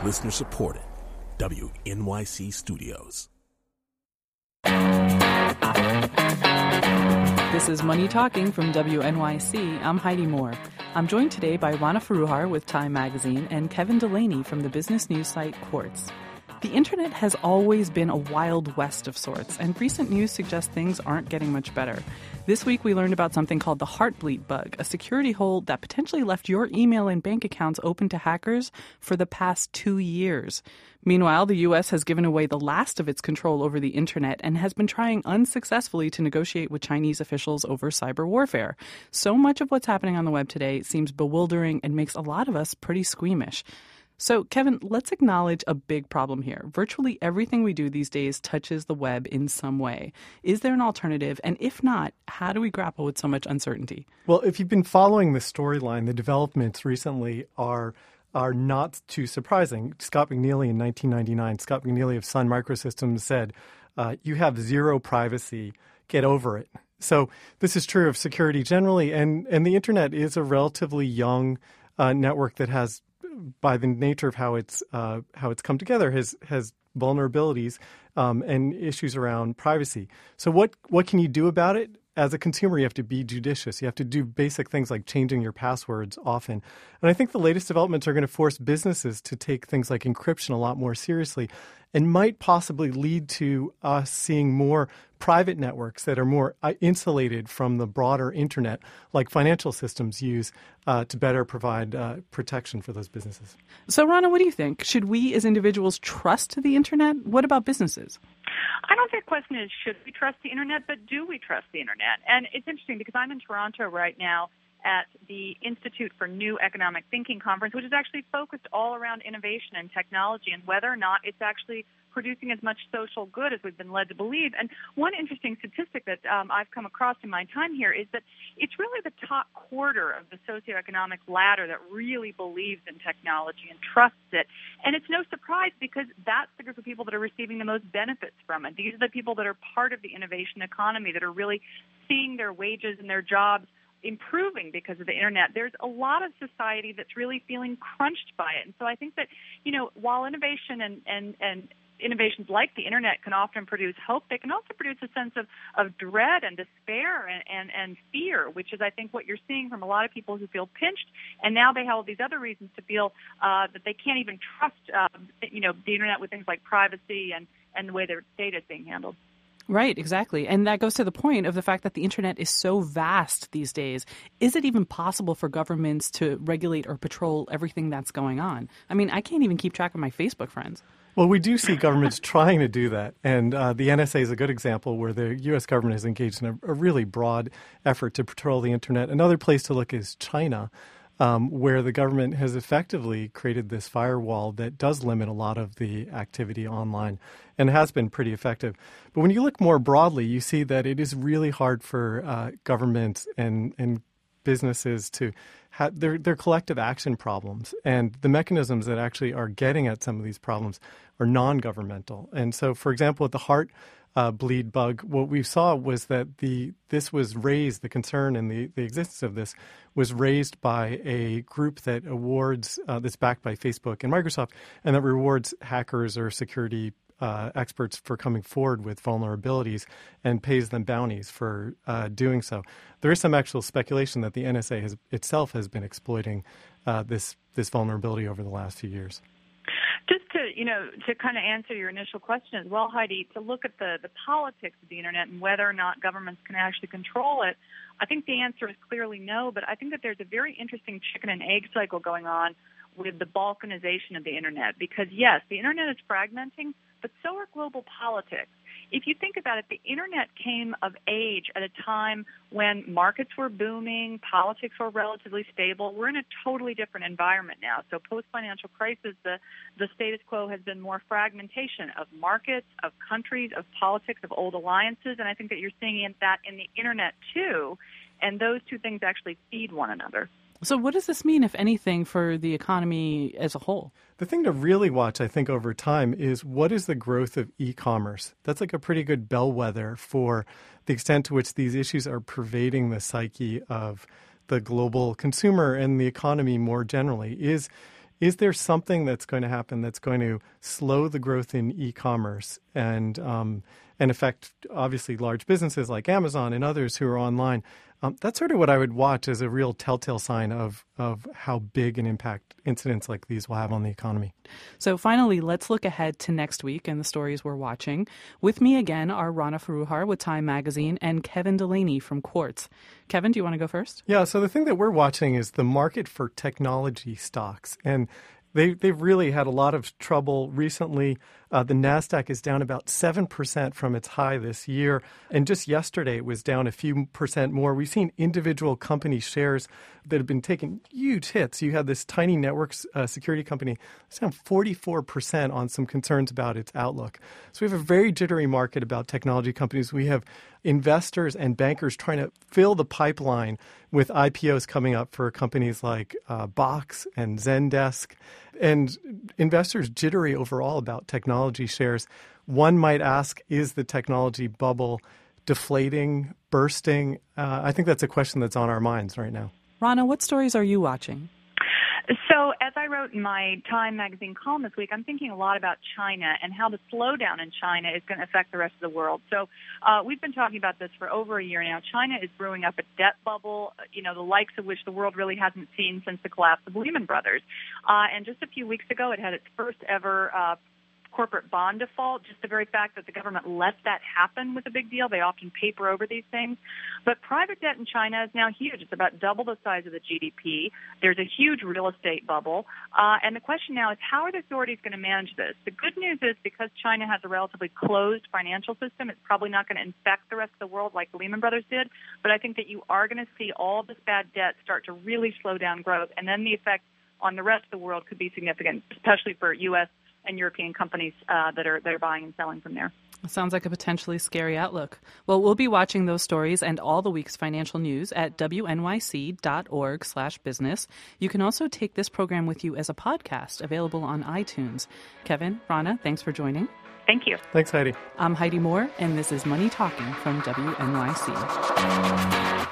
Listener supported. WNYC Studios. This is Money Talking from WNYC. I'm Heidi Moore. I'm joined today by Rana Foroohar with Time Magazine and Kevin Delaney from the business news site Quartz. The internet has always been a wild west of sorts, and recent news suggests things aren't getting much better. This week, we learned about something called the Heartbleed bug, a security hole that potentially left your email and bank accounts open to hackers for the past 2 years. Meanwhile, the U.S. has given away the last of its control over the internet and has been trying unsuccessfully to negotiate with Chinese officials over cyber warfare. So much of what's happening on the web today seems bewildering and makes a lot of us pretty squeamish. So, Kevin, let's acknowledge a big problem here. Virtually everything we do these days touches the web in some way. Is there an alternative? And if not, how do we grapple with so much uncertainty? Well, if you've been following the storyline, the developments recently are not too surprising. Scott McNealy in 1999, Scott McNealy of Sun Microsystems said, you have zero privacy, get over it. So this is true of security generally, and the internet is a relatively young network that has, by the nature of how it's come together, has vulnerabilities and issues around privacy. So what can you do about it? As a consumer, you have to be judicious. You have to do basic things like changing your passwords often. And I think the latest developments are going to force businesses to take things like encryption a lot more seriously and might possibly lead to us seeing more private networks that are more insulated from the broader internet, like financial systems use to better provide protection for those businesses. So, Rana, what do you think? Should we as individuals trust the internet? What about businesses? I don't think the question is should we trust the internet, but do we trust the internet? And it's interesting because I'm in Toronto right now at the Institute for New Economic Thinking conference, which is actually focused all around innovation and technology and whether or not it's actually producing as much social good as we've been led to believe. And one interesting statistic that I've come across in my time here is that it's really the top quarter of the socioeconomic ladder that really believes in technology and trusts it. And it's no surprise because that's the group of people that are receiving the most benefits from it. These are the people that are part of the innovation economy that are really seeing their wages and their jobs improving because of the internet. There's a lot of society that's really feeling crunched by it. And so I think that, while innovation and innovations like the internet can often produce hope, they can also produce a sense of dread and despair and fear, which is, I think, what you're seeing from a lot of people who feel pinched, and now they have all these other reasons to feel that they can't even trust, the internet with things like privacy and the way their data is being handled. Right, exactly. And that goes to the point of the fact that the internet is so vast these days. Is it even possible for governments to regulate or patrol everything that's going on? I mean, I can't even keep track of my Facebook friends. Well, we do see governments trying to do that. And the NSA is a good example where the U.S. government has engaged in a really broad effort to patrol the internet. Another place to look is China, where the government has effectively created this firewall that does limit a lot of the activity online and has been pretty effective. But when you look more broadly, you see that it is really hard for governments and businesses to have their collective action problems. And the mechanisms that actually are getting at some of these problems are non-governmental. And so, for example, with the Heartbleed bug, what we saw was that this was raised, the concern and the existence of this was raised by a group that awards, that's backed by Facebook and Microsoft, and that rewards hackers or security experts for coming forward with vulnerabilities and pays them bounties for doing so. There is some actual speculation that the NSA itself has been exploiting this vulnerability over the last few years. Just to kind of answer your initial question as well, Heidi, to look at the politics of the internet and whether or not governments can actually control it, I think the answer is clearly no, but I think that there's a very interesting chicken and egg cycle going on with the balkanization of the internet because, yes, the internet is fragmenting, but so are global politics. If you think about it, the internet came of age at a time when markets were booming, politics were relatively stable. We're in a totally different environment now. So post-financial crisis, the status quo has been more fragmentation of markets, of countries, of politics, of old alliances, and I think that you're seeing that in the internet too, and those two things actually feed one another. So what does this mean, if anything, for the economy as a whole? The thing to really watch, I think, over time is what is the growth of e-commerce? That's like a pretty good bellwether for the extent to which these issues are pervading the psyche of the global consumer and the economy more generally. is there something that's going to happen that's going to slow the growth in e-commerce and affect, obviously, large businesses like Amazon and others who are online? That's sort of what I would watch as a real telltale sign of how big an impact incidents like these will have on the economy. So finally, let's look ahead to next week and the stories we're watching. With me again are Rana Foroohar with Time Magazine and Kevin Delaney from Quartz. Kevin, do you want to go first? Yeah, so the thing that we're watching is the market for technology stocks. And they've really had a lot of trouble recently. The NASDAQ is down about 7% from its high this year. And just yesterday, it was down a few percent more. We've seen individual company shares that have been taking huge hits. You had this tiny networks security company that's down 44% on some concerns about its outlook. So we have a very jittery market about technology companies. We have investors and bankers trying to fill the pipeline with IPOs coming up for companies like Box and Zendesk. And investors jittery overall about technology shares. One might ask, is the technology bubble deflating, bursting? I think that's a question that's on our minds right now. Rana, what stories are you watching? So as I wrote in my Time Magazine column this week, I'm thinking a lot about China and how the slowdown in China is going to affect the rest of the world. So we've been talking about this for over a year now. China is brewing up a debt bubble, the likes of which the world really hasn't seen since the collapse of Lehman Brothers. And just a few weeks ago, it had its first ever corporate bond default. Just the very fact that the government let that happen was a big deal. They often paper over these things. But private debt in China is now huge. It's about double the size of the GDP. There's a huge real estate bubble. And the question now is, how are the authorities going to manage this? The good news is, because China has a relatively closed financial system, it's probably not going to infect the rest of the world like Lehman Brothers did. But I think that you are going to see all this bad debt start to really slow down growth. And then the effect on the rest of the world could be significant, especially for U.S. and European companies that are buying and selling from there. It sounds like a potentially scary outlook. Well, we'll be watching those stories and all the week's financial news at wnyc.org/business. You can also take this program with you as a podcast available on iTunes. Kevin, Rana, thanks for joining. Thank you. Thanks, Heidi. I'm Heidi Moore, and this is Money Talking from WNYC.